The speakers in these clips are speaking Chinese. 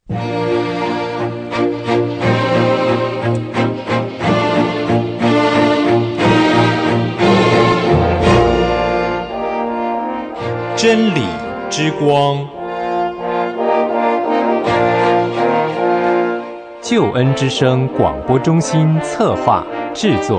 真理之光， 救恩之声广播中心策划制作。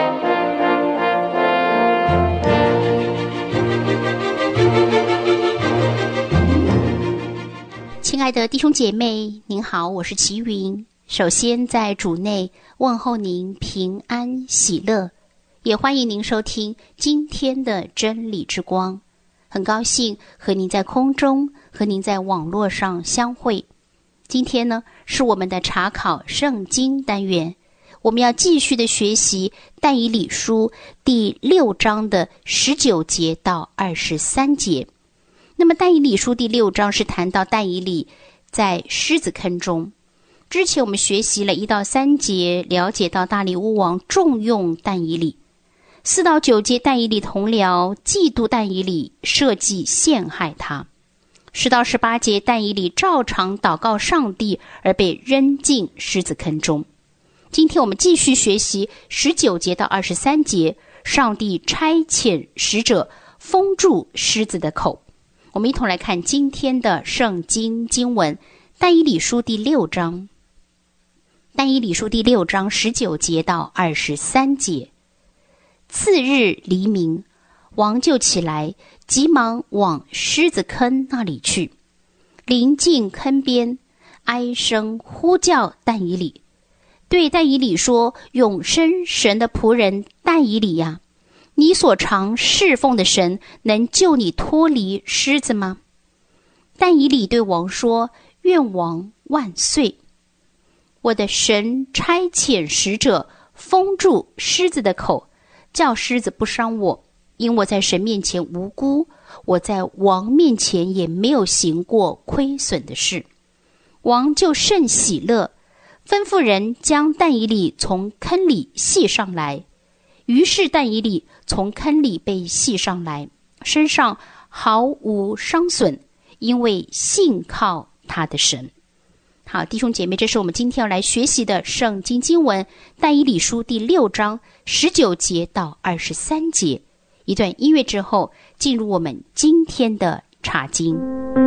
亲爱的弟兄姐妹，您好，我是齐云。首先在主内问候您平安喜乐，也欢迎您收听今天的真理之光。很高兴和您在空中和您在网络上相会。今天呢，是我们的查考圣经单元，我们要继续的学习但以理书第6章的19节到23节。那么但以理书第6章是谈到但以理在狮子坑中。之前我们学习了1到3节，了解到大利乌王重用但以理。4到9节，但以理同僚嫉妒但以理，设计陷害他。10到18节，但以理照常祷告上帝，而被扔进狮子坑中。今天我们继续学习19节到23节，上帝差遣使者封住狮子的口。我们一同来看今天的圣经经文，但以理书第6章。但以理书第6章19节到23节。次日黎明，王就起来，急忙往狮子坑那里去，临近坑边，哀声呼叫但以理，对但以理说：永生神的仆人但以理呀，你所常侍奉的神能救你脱离狮子吗？但以理对王说：愿王万岁！我的神差遣使者封住狮子的口，叫狮子不伤我，因我在神面前无辜，我在王面前也没有行过亏损的事。王就甚喜乐，吩咐人将但以理从坑里系上来。于是但以理从坑里被系上来，身上毫无伤损，因为信靠他的神。好，弟兄姐妹，这是我们今天要来学习的圣经经文，但以理书第6章19节到23节。一段音乐之后，进入我们今天的查经。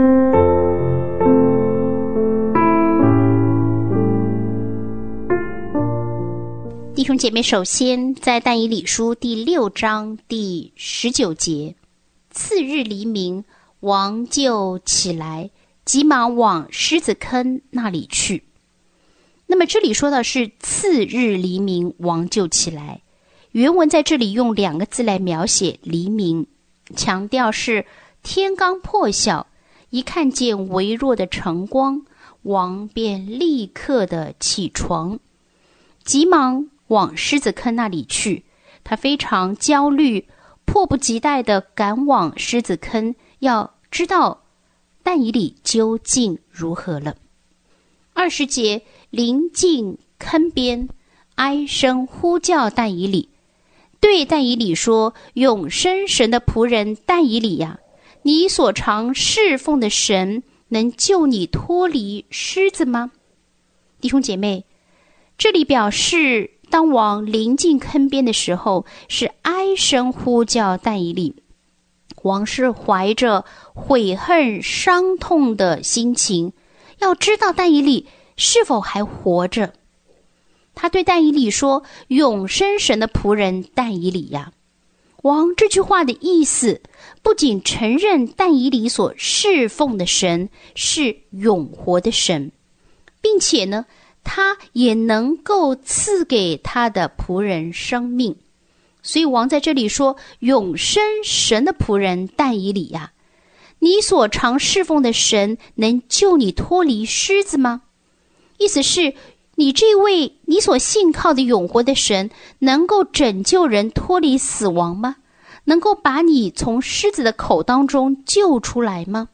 弟兄姐妹，首先在但以理书第6章第19节，次日黎明，王就起来，急忙往狮子坑那里去。那么这里说的是次日黎明，王就起来。原文在这里用2个字来描写黎明，强调是天刚破晓，一看见微弱的晨光，王便立刻的起床，急忙往狮子坑那里去。他非常焦虑，迫不及待的赶往狮子坑，要知道但以理究竟如何了。20节，临近坑边，哀声呼叫但以理，对但以理说：永生神的仆人但以理呀，你所常侍奉的神能救你脱离狮子吗？弟兄姐妹，这里表示当王临近坑边的时候，是哀声呼叫但以理。王是怀着悔恨伤痛的心情，要知道但以理是否还活着。他对但以理说：永生神的仆人但以理呀。王这句话的意思，不仅承认但以理所侍奉的神是永活的神，并且呢，他也能够赐给他的仆人生命。所以王在这里说：永生神的仆人但以理呀，你所常侍奉的神能救你脱离狮子吗？意思是你这位你所信靠的永活的神能够拯救人脱离死亡吗？能够把你从狮子的口当中救出来吗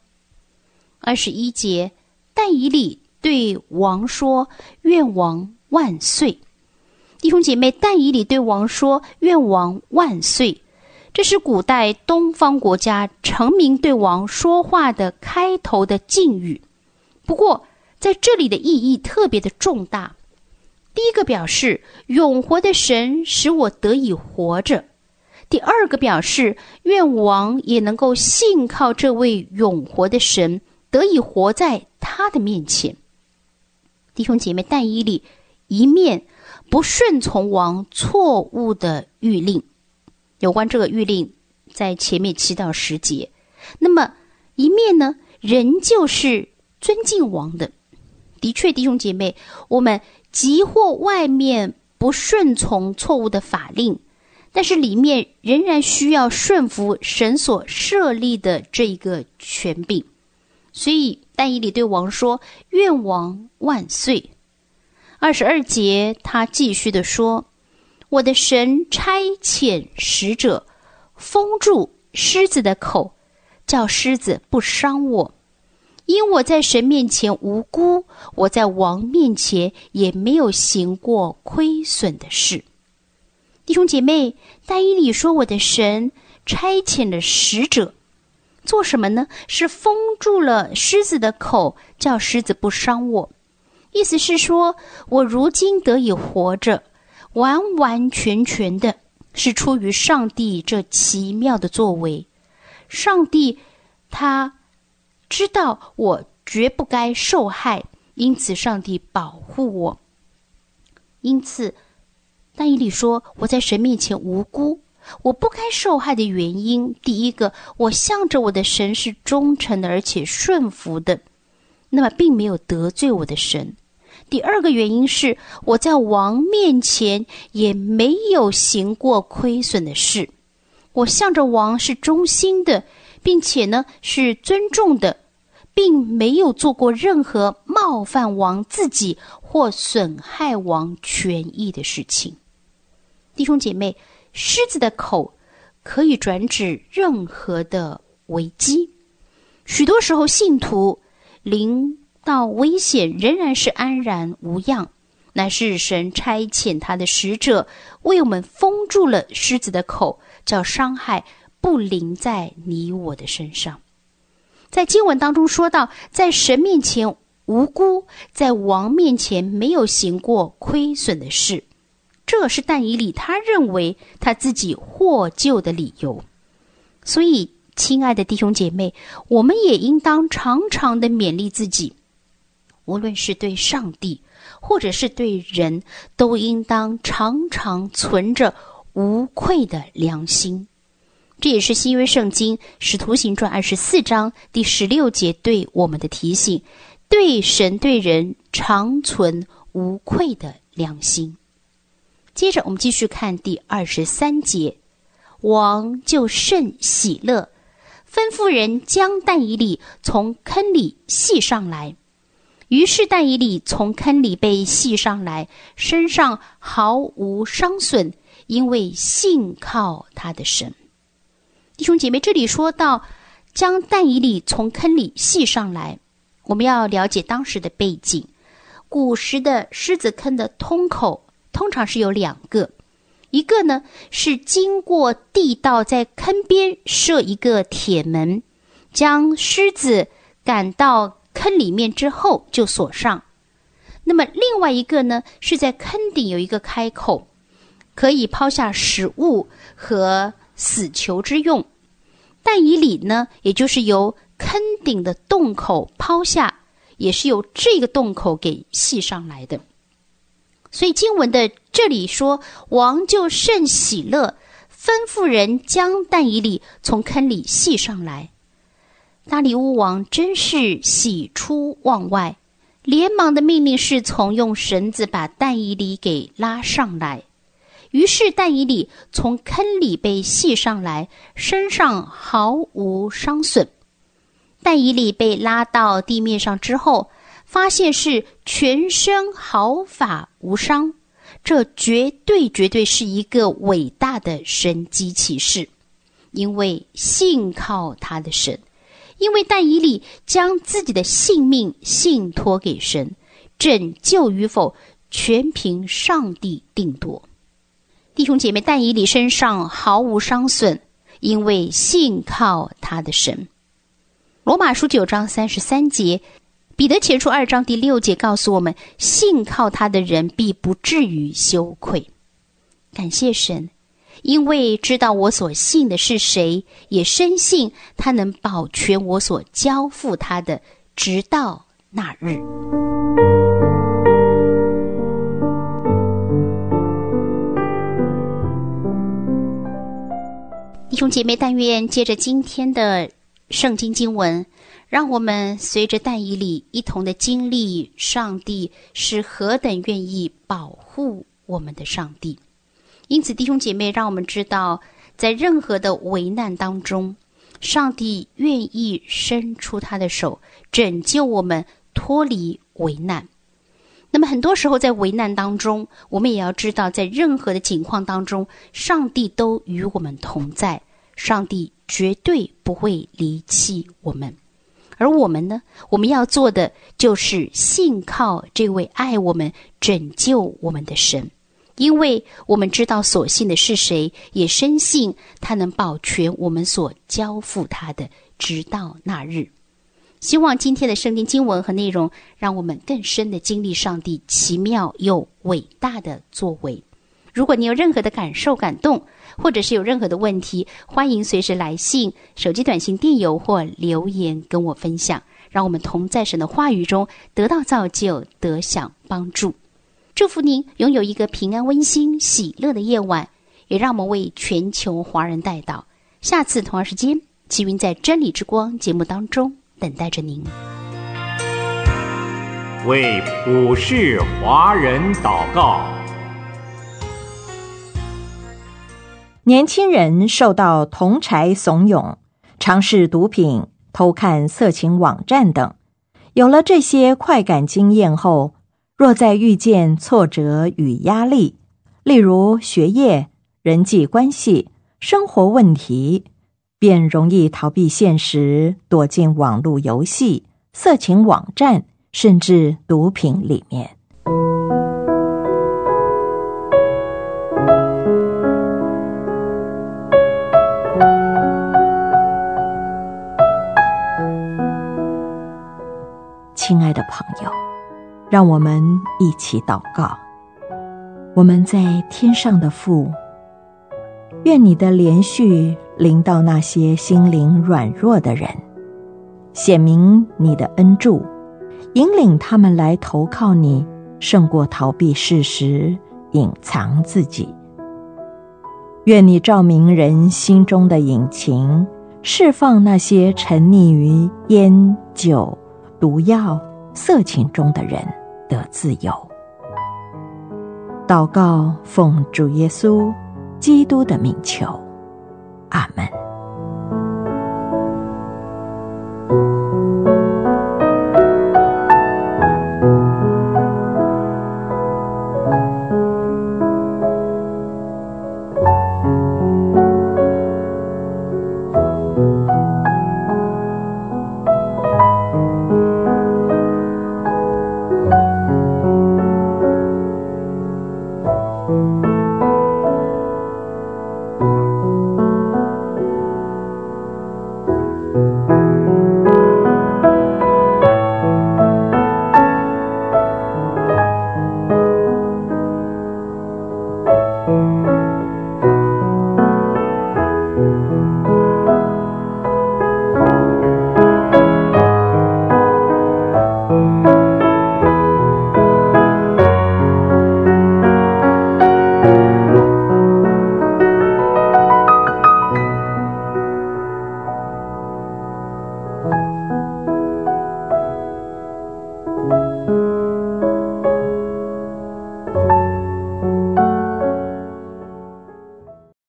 ？21节，但以理对王说：愿王万岁！弟兄姐妹，但以理对王说：愿王万岁！这是古代东方国家臣民对王说话的开头的敬语。不过在这里的意义特别的重大。第一个表示永活的神使我得以活着，第二个表示愿王也能够信靠这位永活的神，得以活在他的面前。弟兄姐妹，但以理一面不顺从王错误的谕令，有关这个谕令在前面7到10节，那么一面呢仍旧是尊敬王的。的确，弟兄姐妹，我们即或外面不顺从错误的法令，但是里面仍然需要顺服神所设立的这一个权柄。所以但以理对王说，愿王万岁。22节他继续的说，我的神差遣使者封住狮子的口，叫狮子不伤我，因我在神面前无辜，我在王面前也没有行过亏损的事。弟兄姐妹，但以理说，我的神差遣了使者做什么呢？是封住了狮子的口，叫狮子不伤我。意思是说，我如今得以活着，完完全全的是出于上帝这奇妙的作为。上帝他知道我绝不该受害，因此上帝保护我。因此但以理说，我在神面前无辜，我不该受害的原因，第一个，我向着我的神是忠诚的而且顺服的，那么并没有得罪我的神。第二个原因是，我在王面前也没有行过亏损的事，我向着王是忠心的，并且呢是尊重的，并没有做过任何冒犯王自己或损害王权益的事情。弟兄姐妹，狮子的口可以转指任何的危机。许多时候信徒临到危险仍然是安然无恙，乃是神差遣他的使者为我们封住了狮子的口，叫伤害不临在你我的身上。在经文当中说到，在神面前无辜，在王面前没有行过亏损的事，这是但以理他认为他自己获救的理由。所以亲爱的弟兄姐妹，我们也应当常常的勉励自己，无论是对上帝或者是对人，都应当常常存着无愧的良心。这也是新约圣经使徒行传24章第16节对我们的提醒，对神对人常存无愧的良心。接着我们继续看第23节，王就甚喜乐，吩咐人将但以理从坑里系上来。于是但以理从坑里被系上来，身上毫无伤损，因为信靠他的神。弟兄姐妹，这里说到将但以理从坑里系上来，我们要了解当时的背景。古时的狮子坑的通口通常是有2个，一个呢是经过地道，在坑边设一个铁门，将狮子赶到坑里面之后就锁上。那么另外一个呢是在坑顶有一个开口，可以抛下食物和死囚之用。但以理呢，也就是由坑顶的洞口抛下，也是由这个洞口给系上来的。所以经文的这里说，王就甚喜乐，吩咐人将但以理从坑里系上来。大利乌王真是喜出望外，连忙的命令侍从用绳子把但以理给拉上来。于是但以理从坑里被系上来，身上毫无伤损。但以理被拉到地面上之后，发现是全身毫发无伤，这绝对是一个伟大的神迹奇事，因为信靠他的神，因为但以理将自己的性命信托给神，拯救与否全凭上帝定夺。弟兄姐妹，但以理身上毫无伤损，因为信靠他的神。罗马书9章33节， 彼得前书2章第6节告诉我们，信靠他的人必不至于羞愧。感谢神，因为知道我所信的是谁，也深信他能保全我所交付他的，直到那日。弟兄姐妹，但愿接着今天的圣经经文，让我们随着但以理一同的经历上帝是何等愿意保护我们的上帝。因此弟兄姐妹，让我们知道，在任何的危难当中，上帝愿意伸出他的手，拯救我们脱离危难。那么很多时候在危难当中，我们也要知道，在任何的情况当中，上帝都与我们同在，上帝绝对不会离弃我们。而我们呢，我们要做的就是信靠这位爱我们、拯救我们的神，因为我们知道所信的是谁，也深信他能保全我们所交付他的，直到那日。希望今天的圣经经文和内容，让我们更深的经历上帝奇妙又伟大的作为。如果你有任何的感受、感动，或者是有任何的问题，欢迎随时来信、手机短信、电邮或留言跟我分享，让我们同在神的话语中得到造就，得享帮助。祝福您拥有一个平安、温馨、喜乐的夜晚，也让我们为全球华人代祷。下次同样时间，齐云在真理之光节目当中等待着您。 为普世华人祷告。 年轻人受到同侪怂恿，尝试毒品、偷看色情网站等。有了这些快感经验后，若再遇见挫折与压力，例如学业、人际关系、生活问题，便容易逃避现实，躲进网络游戏、色情网站，甚至毒品里面。亲爱的朋友，让我们一起祷告。我们在天上的父，愿你的怜恤临到那些心灵软弱的人，显明你的恩助，引领他们来投靠你，胜过逃避事实，隐藏自己。愿你照明人心中的隐情，释放那些沉溺于烟酒、毒药、色情中的人得自由。祷告奉主耶稣基督的名求，阿们。